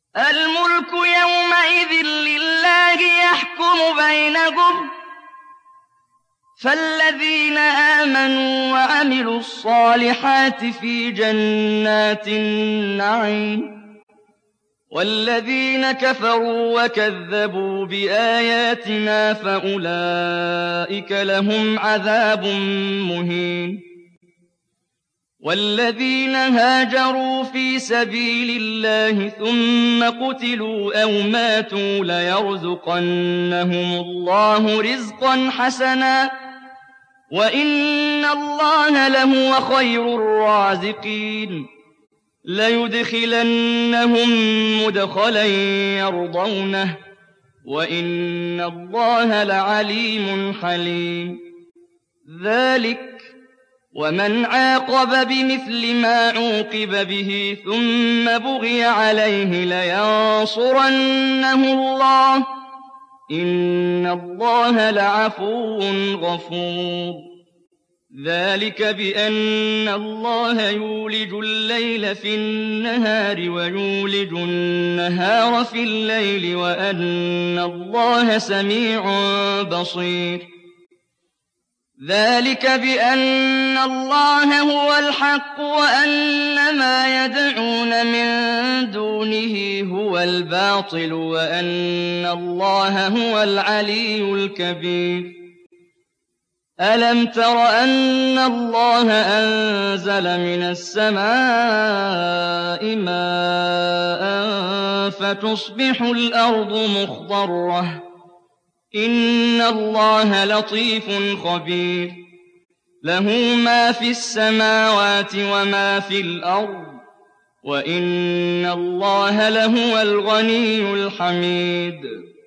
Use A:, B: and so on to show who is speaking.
A: الْمُلْكُ يَوْمَئِذٍ لِّلَّهِ يَحْكُمُ بَيْنَهُمْ ۚ فَالَّذِينَ آمَنُوا وَعَمِلُوا الصَّالِحَاتِ فِي جَنَّاتِ النَّعِيمِ وَالَّذِينَ كَفَرُوا وَكَذَّبُوا بِآيَاتِنَا فَأُولَٰئِكَ لَهُمْ عَذَابٌ مُّهِينٌ وَالَّذِينَ هَاجَرُوا فِي سَبِيلِ اللَّهِ ثُمَّ قُتِلُوا أَوْ مَاتُوا لَيَرْزُقَنَّهُمُ اللَّهُ رِزْقًا حَسَنًا ۚ وَإِنَّ اللَّهَ لَهُوَ خَيْرُ الرَّازِقِينَ لَيُدْخِلَنَّهُم مُّدْخَلًا يَرْضَوْنَهُ ۗ وَإِنَّ اللَّهَ لَعَلِيمٌ حَلِيمٌ ذَٰلِكَ وَمَنْ عَاقَبَ بِمِثْلِ مَا عُوقِبَ بِهِ ثُمَّ بُغِيَ عَلَيْهِ لَيَنصُرَنَّهُ اللَّهُ ۗ إِنَّ اللَّهَ لَعَفُوٌّ غَفُورٌ ذَٰلِكَ بِأَنَّ اللَّهَ يُولِجُ اللَّيْلَ فِي النَّهَارِ وَيُولِجُ النَّهَارَ فِي اللَّيْلِ وَأَنَّ اللَّهَ سَمِيعٌ بَصِيرٌ ذَٰلِكَ بِأَنَّ اللَّهَ هُوَ الْحَقُّ وَأَنَّ مَا يَدْعُونَ مِن دُونِهِ هُوَ الْبَاطِلُ وَأَنَّ اللَّهَ هُوَ الْعَلِيُّ الْكَبِيرُ أَلَمْ تَرَ أَنَّ اللَّهَ أَنزَلَ مِنَ السَّمَاءِ مَاءً فَتُصْبِحُ الْأَرْضُ مُخْضَرَّةً ۗ إِنَّ اللَّهَ لَطِيفٌ خَبِيرٌ لَّهُ مَا فِي السَّمَاوَاتِ وَمَا فِي الْأَرْضِ ۗ وَإِنَّ اللَّهَ لَهُوَ الْغَنِيُّ الْحَمِيدُ